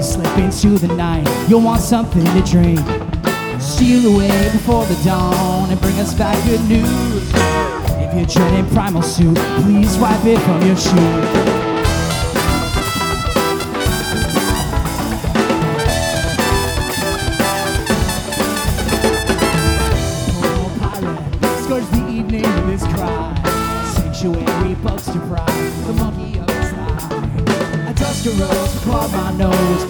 You slip into the night, you'll want something to drink. Steal away before the dawn and bring us back good news. If you're dreading primal suit, please wipe it from your shoe. The evening with his cry, sanctuary bugs to pry, the monkey of his eye. A duster rose upon my nose,